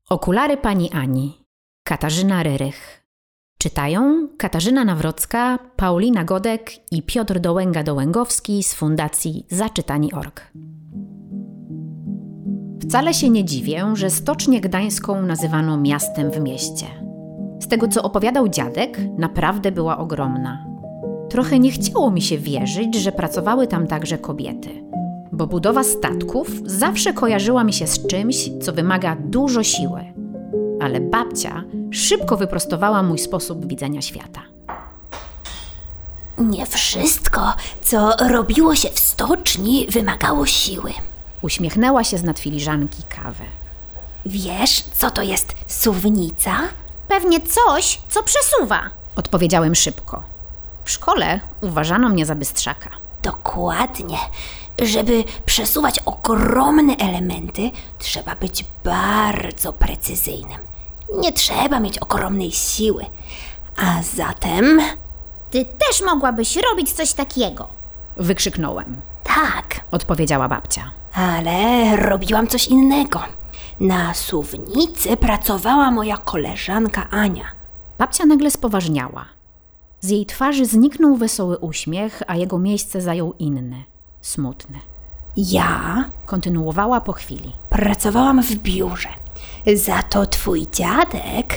Okulary pani Ani. Katarzyna Ryrych. Czytają Katarzyna Nawrocka, Paulina Godek i Piotr Dołęga-Dołęgowski z Fundacji Zaczytani.org. Wcale się nie dziwię, że Stocznię Gdańską nazywano miastem w mieście. Z tego, co opowiadał dziadek, naprawdę była ogromna. Trochę nie chciało mi się wierzyć, że pracowały tam także kobiety, bo budowa statków zawsze kojarzyła mi się z czymś, co wymaga dużo siły. Ale babcia szybko wyprostowała mój sposób widzenia świata. Nie wszystko, co robiło się w stoczni, wymagało siły. Uśmiechnęła się znad filiżanki kawy. Wiesz, co to jest suwnica? Pewnie coś, co przesuwa. Odpowiedziałem szybko. W szkole uważano mnie za bystrzaka. Dokładnie. Żeby przesuwać ogromne elementy, trzeba być bardzo precyzyjnym. Nie trzeba mieć ogromnej siły. A zatem... Ty też mogłabyś robić coś takiego. Wykrzyknąłem. Tak, Odpowiedziała babcia. ale robiłam coś innego. Na suwnicy pracowała moja koleżanka Ania. Babcia nagle spoważniała. Z jej twarzy zniknął wesoły uśmiech, a jego miejsce zajął inny, smutny. Ja Kontynuowała po chwili. pracowałam w biurze. Za to twój dziadek...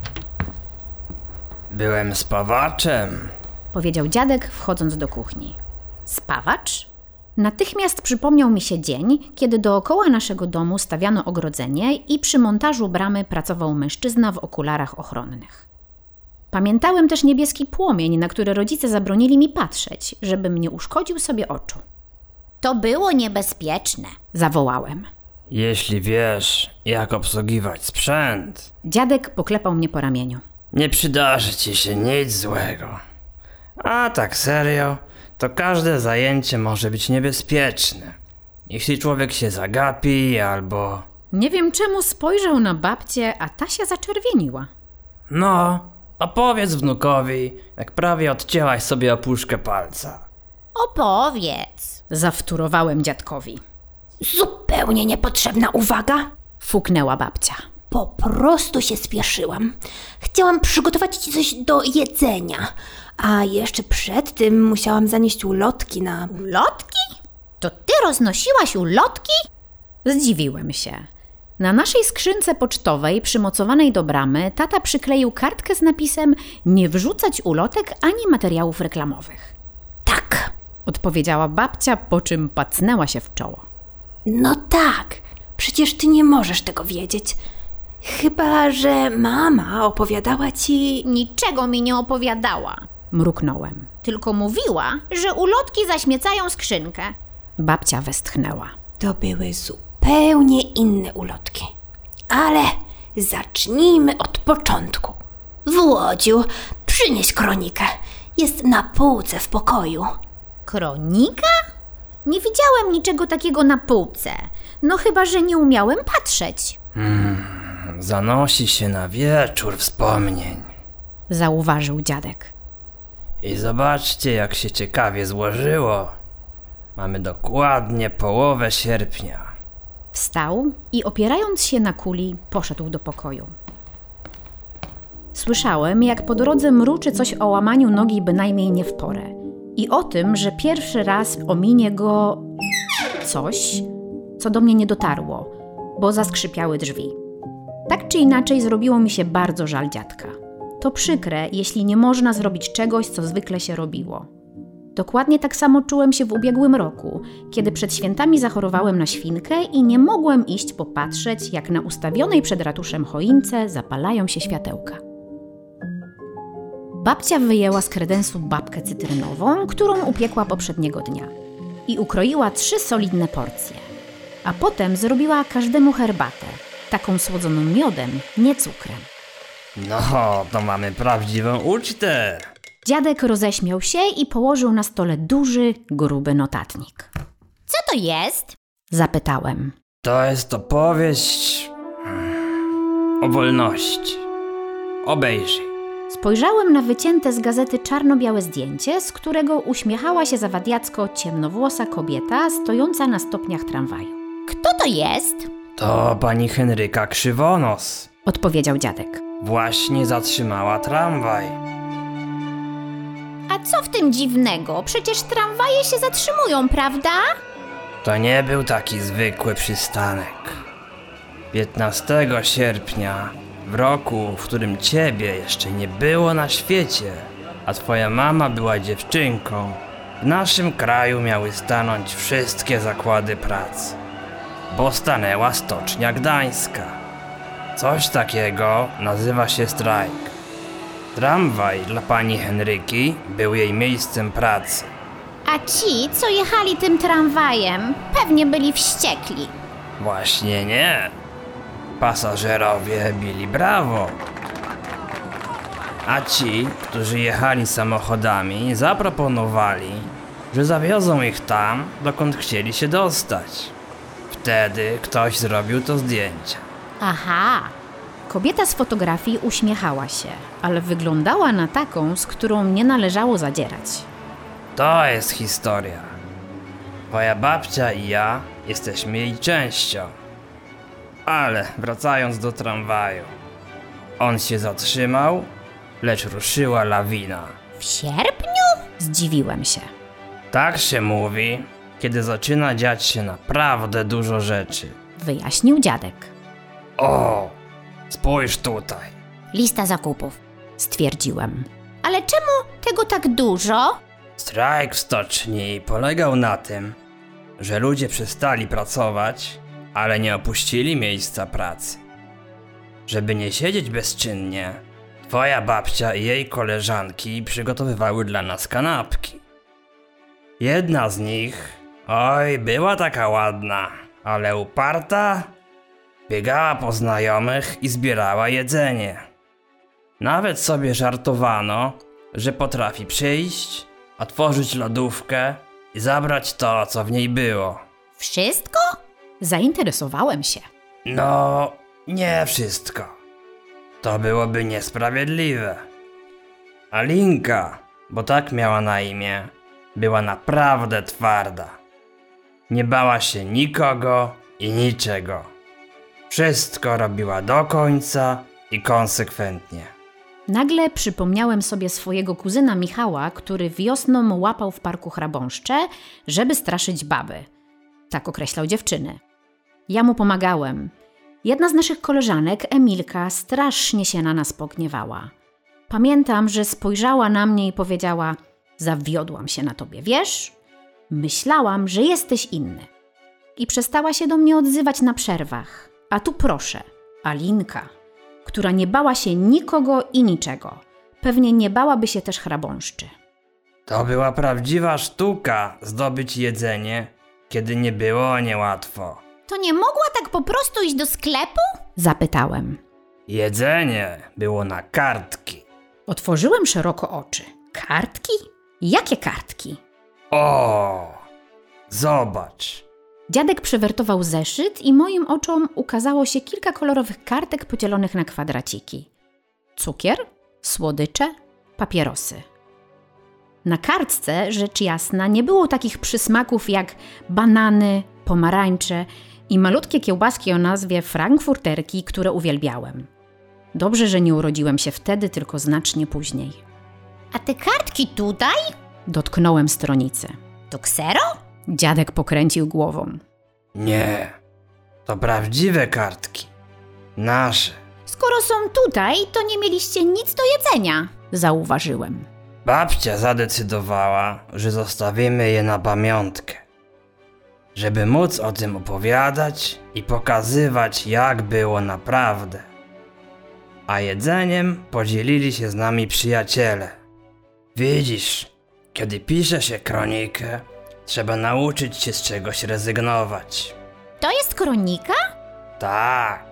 Byłem spawaczem. Powiedział dziadek, wchodząc do kuchni. Spawacz? Natychmiast przypomniał mi się dzień, kiedy dookoła naszego domu stawiano ogrodzenie i przy montażu bramy pracował mężczyzna w okularach ochronnych. Pamiętałem też niebieski płomień, na który rodzice zabronili mi patrzeć, żebym nie uszkodził sobie oczu. To było niebezpieczne. Zawołałem. Jeśli wiesz, jak obsługiwać sprzęt, Dziadek poklepał mnie po ramieniu. nie przydarzy ci się nic złego. A tak serio, to każde zajęcie może być niebezpieczne. Jeśli człowiek się zagapi albo... Nie wiem, czemu spojrzał na babcię, a ta się zaczerwieniła. No, opowiedz wnukowi, jak prawie odcięłaś sobie opuszkę palca. Opowiedz. Zawtórowałem dziadkowi. Zupełnie niepotrzebna uwaga. Fuknęła babcia. Po prostu się spieszyłam. Chciałam przygotować ci coś do jedzenia, a jeszcze przed tym musiałam zanieść ulotki na... Ulotki? To ty roznosiłaś ulotki? Zdziwiłem się. Na naszej skrzynce pocztowej przymocowanej do bramy tata przykleił kartkę z napisem „Nie wrzucać ulotek ani materiałów reklamowych”. Tak, Odpowiedziała babcia, po czym pacnęła się w czoło. no tak. Przecież ty nie możesz tego wiedzieć. Chyba że mama opowiadała ci... Niczego mi nie opowiadała. Mruknąłem. Tylko mówiła, że ulotki zaśmiecają skrzynkę. Babcia westchnęła. To były zupełnie inne ulotki. Ale zacznijmy od początku. Włodziu, przynieś kronikę. Jest na półce w pokoju. Kronika? Nie widziałem niczego takiego na półce. No chyba, że nie umiałem patrzeć. Zanosi się na wieczór wspomnień. Zauważył dziadek. I zobaczcie, jak się ciekawie złożyło. Mamy dokładnie połowę sierpnia. Wstał i opierając się na kuli, poszedł do pokoju. Słyszałem, jak po drodze mruczy coś o łamaniu nogi bynajmniej nie w porę i o tym, że pierwszy raz ominie go coś, co do mnie nie dotarło, bo zaskrzypiały drzwi. Tak czy inaczej zrobiło mi się bardzo żal dziadka. To przykre, jeśli nie można zrobić czegoś, co zwykle się robiło. Dokładnie tak samo czułem się w ubiegłym roku, kiedy przed świętami zachorowałem na świnkę i nie mogłem iść popatrzeć, jak na ustawionej przed ratuszem choince zapalają się światełka. Babcia wyjęła z kredensu babkę cytrynową, którą upiekła poprzedniego dnia i ukroiła 3 solidne porcje. A potem zrobiła każdemu herbatę, taką słodzoną miodem, nie cukrem. No, to mamy prawdziwą ucztę. Dziadek roześmiał się i położył na stole duży, gruby notatnik. Co to jest? Zapytałem. To jest opowieść o wolności. Obejrzyj. Spojrzałem na wycięte z gazety czarno-białe zdjęcie, z którego uśmiechała się zawadiacko ciemnowłosa kobieta stojąca na stopniach tramwaju. Kto to jest? To pani Henryka Krzywonos. Odpowiedział dziadek. Właśnie zatrzymała tramwaj. A co w tym dziwnego? Przecież tramwaje się zatrzymują, prawda? To nie był taki zwykły przystanek. 15 sierpnia, w roku, w którym ciebie jeszcze nie było na świecie, a twoja mama była dziewczynką, w naszym kraju miały stanąć wszystkie zakłady pracy, bo stanęła Stocznia Gdańska. Coś takiego nazywa się strajk. Tramwaj dla pani Henryki był jej miejscem pracy. A ci, co jechali tym tramwajem, pewnie byli wściekli. Właśnie nie. Pasażerowie bili brawo. A ci, którzy jechali samochodami, zaproponowali, że zawiozą ich tam, dokąd chcieli się dostać. Wtedy ktoś zrobił to zdjęcie. Aha, Kobieta z fotografii uśmiechała się, ale wyglądała na taką, z którą nie należało zadzierać. To jest historia. Twoja babcia i ja jesteśmy jej częścią. Ale wracając do tramwaju. On się zatrzymał, lecz ruszyła lawina. w sierpniu? Zdziwiłem się. Tak się mówi, kiedy zaczyna dziać się naprawdę dużo rzeczy. Wyjaśnił dziadek. O, spójrz tutaj. Lista zakupów. Stwierdziłem. Ale czemu tego tak dużo? Strajk w stoczni polegał na tym, że ludzie przestali pracować, ale nie opuścili miejsca pracy. Żeby nie siedzieć bezczynnie, twoja babcia i jej koleżanki przygotowywały dla nas kanapki. Jedna z nich, oj, była taka ładna, ale uparta, biegała po znajomych i zbierała jedzenie. Nawet sobie żartowano, że potrafi przyjść, otworzyć lodówkę i zabrać to, co w niej było. Wszystko? Zainteresowałem się. No, nie wszystko. To byłoby niesprawiedliwe. Alinka, bo tak miała na imię, była naprawdę twarda. Nie bała się nikogo i niczego. Wszystko robiła do końca i konsekwentnie. Nagle przypomniałem sobie swojego kuzyna Michała, który wiosną łapał w parku chrabąszcze, żeby straszyć baby. Tak określał dziewczyny. Ja mu pomagałem. Jedna z naszych koleżanek, Emilka, strasznie się na nas pogniewała. Pamiętam, że spojrzała na mnie i powiedziała: zawiodłam się na tobie, wiesz? Myślałam, że jesteś inny. I przestała się do mnie odzywać na przerwach. A tu proszę, Alinka, która nie bała się nikogo i niczego. Pewnie nie bałaby się też chrabąszczy. To była prawdziwa sztuka zdobyć jedzenie, kiedy nie było niełatwo. To nie mogła tak po prostu iść do sklepu? Zapytałem. Jedzenie było na kartki. Otworzyłem szeroko oczy. Kartki? Jakie kartki? O, zobacz. Dziadek przewertował zeszyt i moim oczom ukazało się kilka kolorowych kartek podzielonych na kwadraciki. Cukier, słodycze, papierosy. Na kartce, rzecz jasna, nie było takich przysmaków jak banany, pomarańcze i malutkie kiełbaski o nazwie frankfurterki, które uwielbiałem. Dobrze, że nie urodziłem się wtedy, tylko znacznie później. A te kartki tutaj? Dotknąłem stronicy. To ksero? Dziadek pokręcił głową. Nie, to prawdziwe kartki. Nasze. Skoro są tutaj, to nie mieliście nic do jedzenia. Zauważyłem. Babcia zadecydowała, że zostawimy je na pamiątkę. Żeby móc o tym opowiadać i pokazywać, jak było naprawdę. A jedzeniem podzielili się z nami przyjaciele. Widzisz, kiedy pisze się kronikę, trzeba nauczyć się z czegoś rezygnować. To jest kronika? Tak.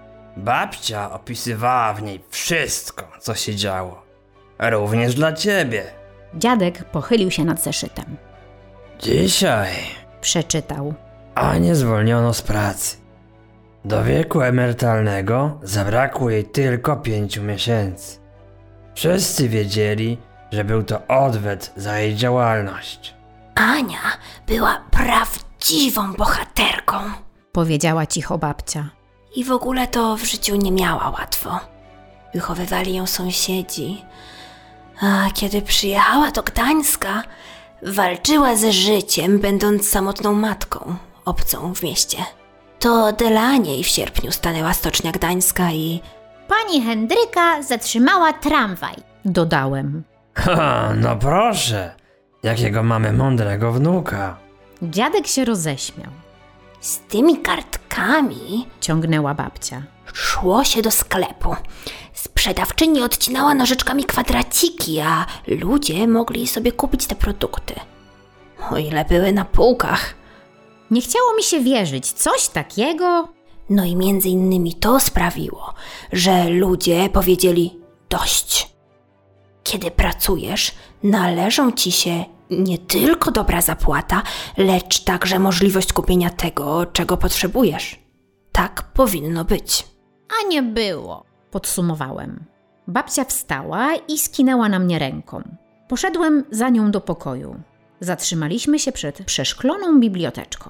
Babcia opisywała w niej wszystko, co się działo. Również dla ciebie. Dziadek pochylił się nad zeszytem. Dzisiaj Przeczytał. Anię zwolniono z pracy. Do wieku emerytalnego zabrakło jej tylko 5 miesięcy. Wszyscy wiedzieli, że był to odwet za jej działalność. Ania była prawdziwą bohaterką. powiedziała cicho babcia. I w ogóle to w życiu nie miała łatwo. Wychowywali ją sąsiedzi. A kiedy przyjechała do Gdańska, walczyła ze życiem, będąc samotną matką, obcą w mieście. To dla niej w sierpniu stanęła Stocznia Gdańska i... Pani Hendryka zatrzymała tramwaj. Dodałem. Ha, no proszę, jakiego mamy mądrego wnuka. Dziadek się roześmiał. Z tymi kartkami Ciągnęła babcia. szło się do sklepu. Sprzedawczyni odcinała nożyczkami kwadraciki, a ludzie mogli sobie kupić te produkty. O ile były na półkach. Nie chciało mi się wierzyć. Coś takiego? No i między innymi to sprawiło, że ludzie powiedzieli dość. Kiedy pracujesz, należą ci się nie tylko dobra zapłata, lecz także możliwość kupienia tego, czego potrzebujesz. Tak powinno być. A nie było. Podsumowałem. Babcia wstała i skinęła na mnie ręką. Poszedłem za nią do pokoju. Zatrzymaliśmy się przed przeszkloną biblioteczką.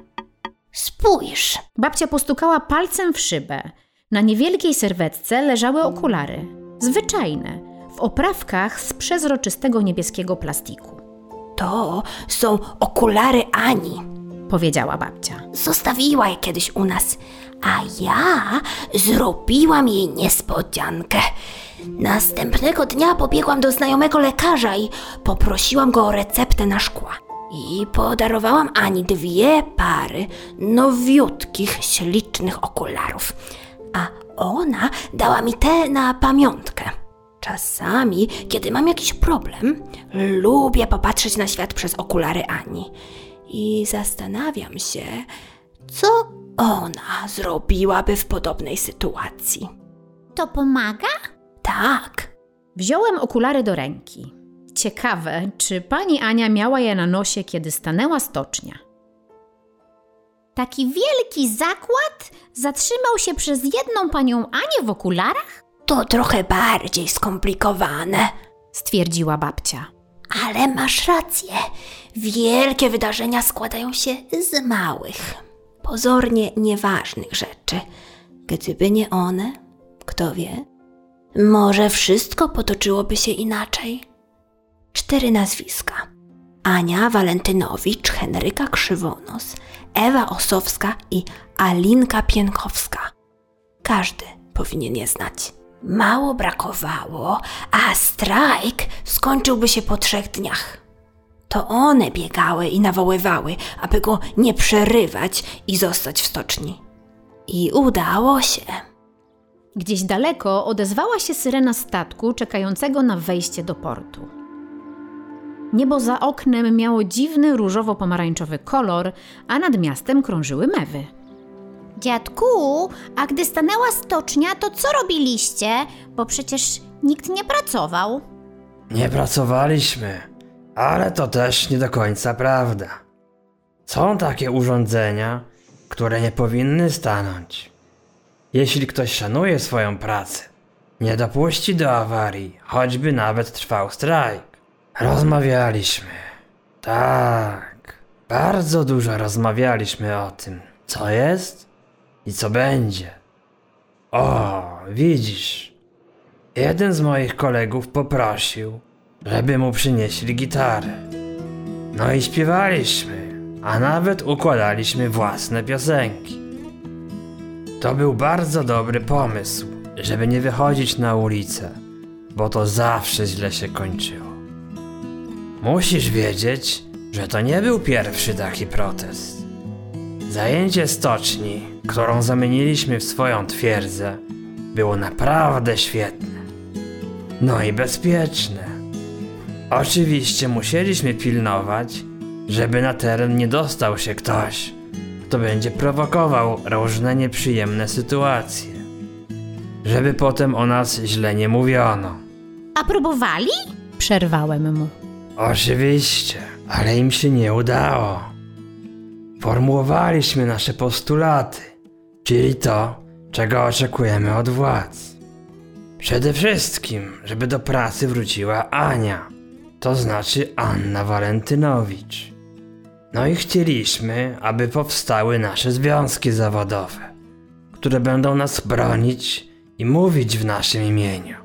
Spójrz, Babcia postukała palcem w szybę. Na niewielkiej serwetce leżały okulary. Zwyczajne, w oprawkach z przezroczystego niebieskiego plastiku. to są okulary Ani. Powiedziała babcia. Zostawiła je kiedyś u nas, a ja zrobiłam jej niespodziankę. Następnego dnia pobiegłam do znajomego lekarza i poprosiłam go o receptę na szkła. I podarowałam Ani 2 pary nowiutkich, ślicznych okularów, a ona dała mi te na pamiątkę. Czasami, kiedy mam jakiś problem, lubię popatrzeć na świat przez okulary Ani i zastanawiam się, co ona zrobiłaby w podobnej sytuacji. To pomaga? Tak, Wziąłem okulary do ręki. Ciekawe, czy pani Ania miała je na nosie, kiedy stanęła stocznia. Taki wielki zakład zatrzymał się przez jedną panią Anię w okularach? to trochę bardziej skomplikowane, Stwierdziła babcia. ale masz rację. Wielkie wydarzenia składają się z małych, pozornie nieważnych rzeczy. Gdyby nie one, kto wie, może wszystko potoczyłoby się inaczej. 4 nazwiska. Ania Walentynowicz, Henryka Krzywonos, Ewa Osowska i Alinka Pienkowska. Każdy powinien je znać. Mało brakowało, a strajk skończyłby się po 3 dniach. To one biegały i nawoływały, aby go nie przerywać i zostać w stoczni. I udało się. Gdzieś daleko odezwała się syrena statku czekającego na wejście do portu. Niebo za oknem miało dziwny różowo-pomarańczowy kolor, a nad miastem krążyły mewy. Dziadku, a gdy stanęła stocznia, to co robiliście? Bo przecież nikt nie pracował. Nie pracowaliśmy, ale to też nie do końca prawda. Są takie urządzenia, które nie powinny stanąć. Jeśli ktoś szanuje swoją pracę, nie dopuści do awarii, choćby nawet trwał strajk. Rozmawialiśmy. Tak, bardzo dużo rozmawialiśmy o tym, co jest i co będzie. O, widzisz, jeden z moich kolegów poprosił, żeby mu przynieśli gitarę. No i śpiewaliśmy, a nawet układaliśmy własne piosenki. To był bardzo dobry pomysł, żeby nie wychodzić na ulicę, bo to zawsze źle się kończyło. Musisz wiedzieć, że to nie był pierwszy taki protest. Zajęcie stoczni, którą zamieniliśmy w swoją twierdzę, było naprawdę świetne. No i bezpieczne. Oczywiście musieliśmy pilnować, żeby na teren nie dostał się ktoś, kto będzie prowokował różne nieprzyjemne sytuacje. Żeby potem o nas źle nie mówiono. A próbowali? Przerwałem mu. Oczywiście, ale im się nie udało. Formułowaliśmy nasze postulaty, czyli to, czego oczekujemy od władz. Przede wszystkim, żeby do pracy wróciła Ania, to znaczy Anna Walentynowicz. No i chcieliśmy, aby powstały nasze związki zawodowe, które będą nas bronić i mówić w naszym imieniu.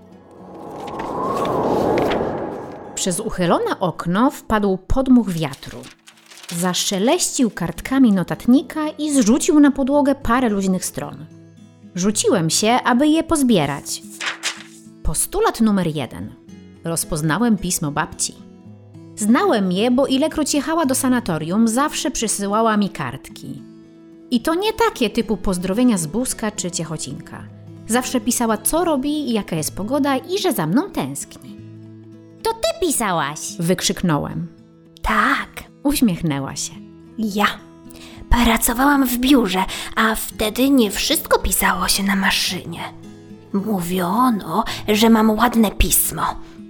Przez uchylone okno wpadł podmuch wiatru. Zaszeleścił kartkami notatnika i zrzucił na podłogę parę luźnych stron. Rzuciłem się, aby je pozbierać. Postulat numer 1. Rozpoznałem pismo babci. Znałem je, bo ilekroć jechała do sanatorium, zawsze przysyłała mi kartki. I to nie takie typu pozdrowienia z Buzka czy Ciechocinka. Zawsze pisała, co robi i jaka jest pogoda i że za mną tęskni. To ty pisałaś. Wykrzyknąłem. Tak, Uśmiechnęła się. ja. Pracowałam w biurze, a wtedy nie wszystko pisało się na maszynie. Mówiono, że mam ładne pismo.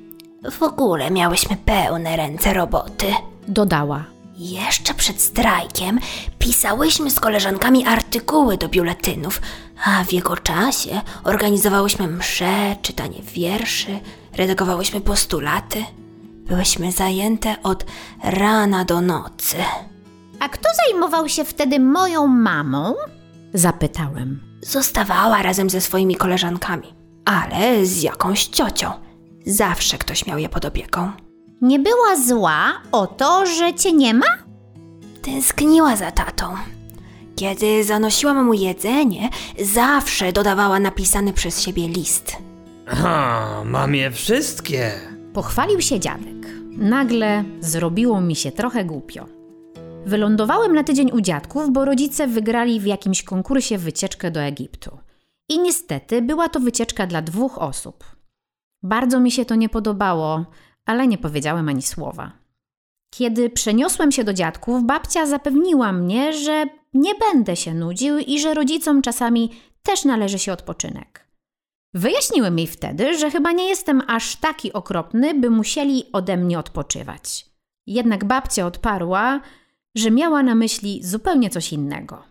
W ogóle miałyśmy pełne ręce roboty. Dodała. Jeszcze przed strajkiem pisałyśmy z koleżankami artykuły do biuletynów, a w jego czasie organizowałyśmy msze, czytanie wierszy, redagowałyśmy postulaty. Byłyśmy zajęte od rana do nocy. A kto zajmował się wtedy moją mamą? Zapytałem. Zostawała razem ze swoimi koleżankami, ale z jakąś ciocią. Zawsze ktoś miał je pod opieką. Nie była zła o to, że cię nie ma? Tęskniła za tatą. Kiedy zanosiłam mu jedzenie, zawsze dodawała napisany przez siebie list. Aha, mam je wszystkie. Pochwalił się dziadek. Nagle zrobiło mi się trochę głupio. Wylądowałem na tydzień u dziadków, bo rodzice wygrali w jakimś konkursie wycieczkę do Egiptu. I niestety była to wycieczka dla 2 osób. Bardzo mi się to nie podobało, ale nie powiedziałem ani słowa. Kiedy przeniosłem się do dziadków, babcia zapewniła mnie, że nie będę się nudził i że rodzicom czasami też należy się odpoczynek. Wyjaśniłem jej wtedy, że chyba nie jestem aż taki okropny, by musieli ode mnie odpoczywać. Jednak babcia odparła, że miała na myśli zupełnie coś innego.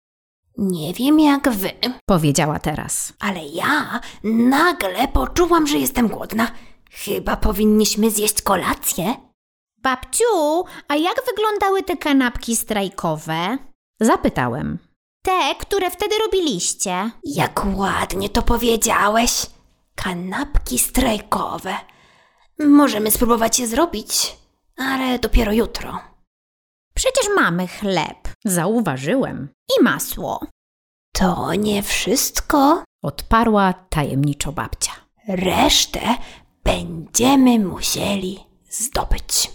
Nie wiem jak wy, Powiedziała teraz. ale ja nagle poczułam, że jestem głodna. Chyba powinniśmy zjeść kolację? Babciu, a jak wyglądały te kanapki strajkowe? Zapytałem. Te, które wtedy robiliście. Jak ładnie to powiedziałeś. Kanapki strajkowe. Możemy spróbować je zrobić, ale dopiero jutro. Przecież mamy chleb Zauważyłem. i masło. To nie wszystko. Odparła tajemniczo babcia. Resztę będziemy musieli zdobyć.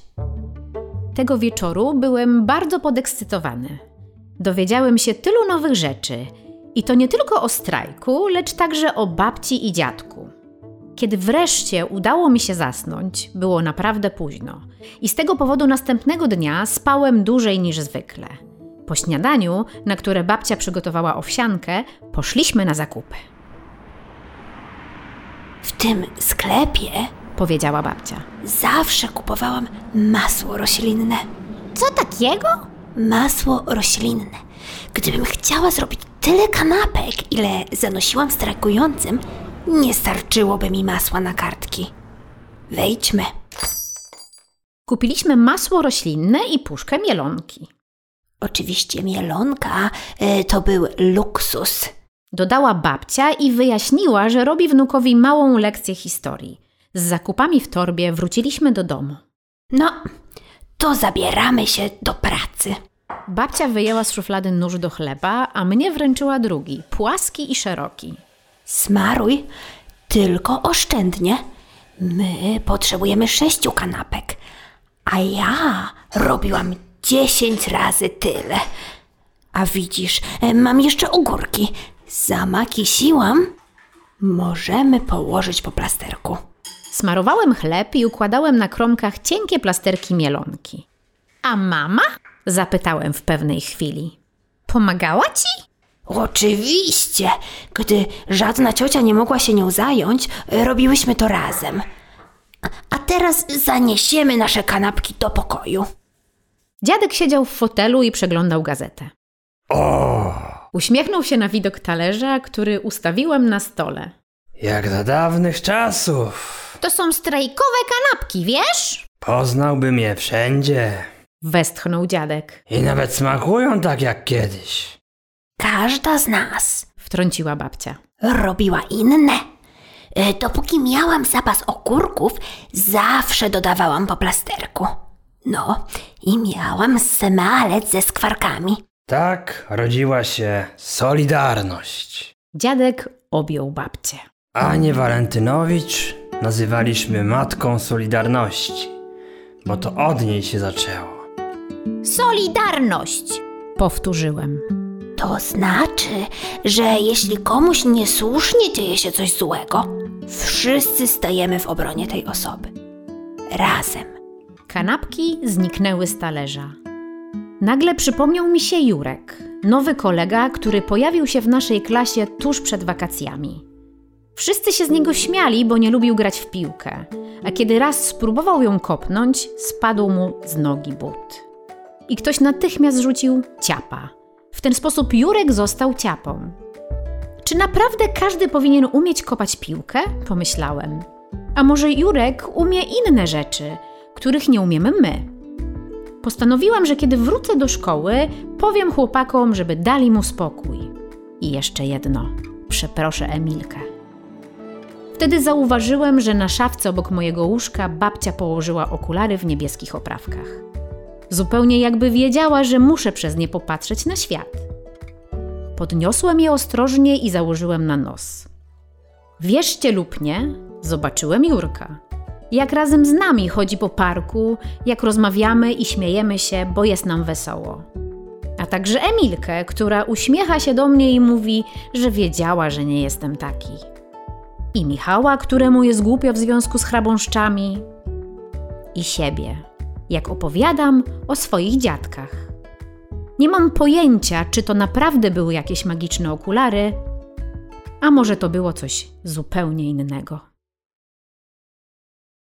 Tego wieczoru byłem bardzo podekscytowany. Dowiedziałem się tylu nowych rzeczy. I to nie tylko o strajku, lecz także o babci i dziadku. Kiedy wreszcie udało mi się zasnąć, było naprawdę późno. I z tego powodu następnego dnia spałem dłużej niż zwykle. Po śniadaniu, na które babcia przygotowała owsiankę, poszliśmy na zakupy. W tym sklepie Powiedziała babcia. zawsze kupowałam masło roślinne. Co takiego? Masło roślinne. Gdybym chciała zrobić tyle kanapek, ile zanosiłam strajkującym, nie starczyłoby mi masła na kartki. Wejdźmy. Kupiliśmy masło roślinne i puszkę mielonki. Oczywiście mielonka to był luksus. Dodała babcia i wyjaśniła, że robi wnukowi małą lekcję historii. Z zakupami w torbie wróciliśmy do domu. No, to zabieramy się do pracy. Babcia wyjęła z szuflady nóż do chleba, a mnie wręczyła drugi, płaski i szeroki. Smaruj, tylko oszczędnie. My potrzebujemy 6 kanapek, a ja robiłam 10 razy tyle. A widzisz, mam jeszcze ogórki. Zamakisiłam. Możemy położyć po plasterku. Smarowałem chleb i układałem na kromkach cienkie plasterki mielonki. A mama? Zapytałem w pewnej chwili. Pomagała ci? Oczywiście. Gdy żadna ciocia nie mogła się nią zająć, robiłyśmy to razem. A teraz zaniesiemy nasze kanapki do pokoju. Dziadek siedział w fotelu i przeglądał gazetę. O, Uśmiechnął się na widok talerza, który ustawiłem na stole. jak za dawnych czasów. To są strajkowe kanapki, wiesz? Poznałbym je wszędzie. westchnął dziadek. I nawet smakują tak jak kiedyś. Każda z nas Wtrąciła babcia. robiła inne. Dopóki miałam zapas ogórków, zawsze dodawałam po plasterku. No, i miałam smalec ze skwarkami. Tak rodziła się Solidarność. Dziadek objął babcię. Anię Walentynowicz nazywaliśmy Matką Solidarności, bo to od niej się zaczęło. Solidarność! Powtórzyłem. To znaczy, że jeśli komuś niesłusznie dzieje się coś złego, wszyscy stajemy w obronie tej osoby. Razem. Kanapki zniknęły z talerza. Nagle przypomniał mi się Jurek, nowy kolega, który pojawił się w naszej klasie tuż przed wakacjami. Wszyscy się z niego śmiali, bo nie lubił grać w piłkę, a kiedy raz spróbował ją kopnąć, spadł mu z nogi but. I ktoś natychmiast rzucił ciapa. W ten sposób Jurek został ciapą. Czy naprawdę każdy powinien umieć kopać piłkę? Pomyślałem. A może Jurek umie inne rzeczy, których nie umiemy my? Postanowiłam, że kiedy wrócę do szkoły, powiem chłopakom, żeby dali mu spokój. I jeszcze jedno. Przeproszę Emilkę. Wtedy zauważyłem, że na szafce obok mojego łóżka babcia położyła okulary w niebieskich oprawkach. Zupełnie jakby wiedziała, że muszę przez nie popatrzeć na świat. Podniosłem je ostrożnie i założyłem na nos. Wierzcie lub nie, zobaczyłem Jurka. Jak razem z nami chodzi po parku, jak rozmawiamy i śmiejemy się, bo jest nam wesoło. A także Emilkę, która uśmiecha się do mnie i mówi, że wiedziała, że nie jestem taki. I Michała, któremu jest głupio w związku z chrabąszczami. I siebie, jak opowiadam o swoich dziadkach. Nie mam pojęcia, czy to naprawdę były jakieś magiczne okulary, a może to było coś zupełnie innego.